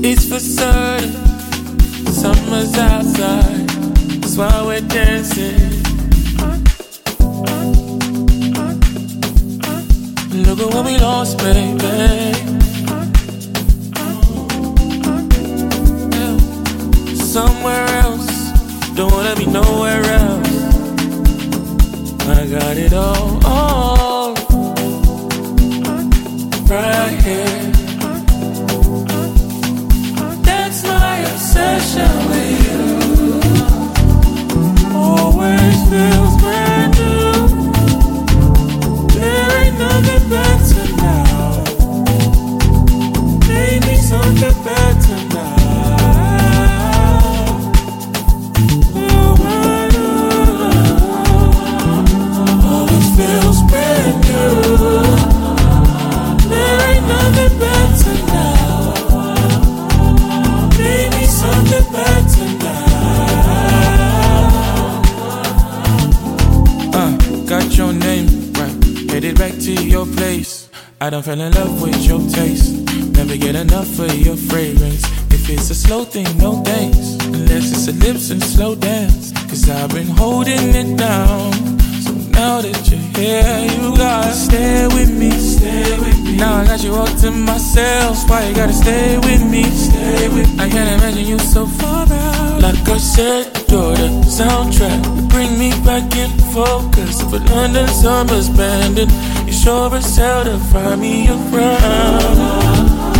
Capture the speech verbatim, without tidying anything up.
It's for certain, summer's outside, that's why we're dancing. Look at what we lost, baby. Somewhere else, don't wanna be nowhere else. I got it all, all right here. That's my obsession with you. Always feels brand new. There ain't nothing better now. Maybe something better now. Always feels brand new. There ain't nothing better now. Maybe something better now. Uh, got your name right. Headed back to your place. I done fell in love with your taste. Never get enough of your fragrance. If it's a slow thing, no thanks. Unless it's a lips and slow dance. Cause I've been holding it down. So now that you're here, you gotta stay with me. Stay with me. Now I got you all to myself. Why you gotta stay with me? Stay with me. I can't imagine you so far out. Like I said, you're the soundtrack. Bring me back in focus. For London summer's bandit, you sure as hell to find me around.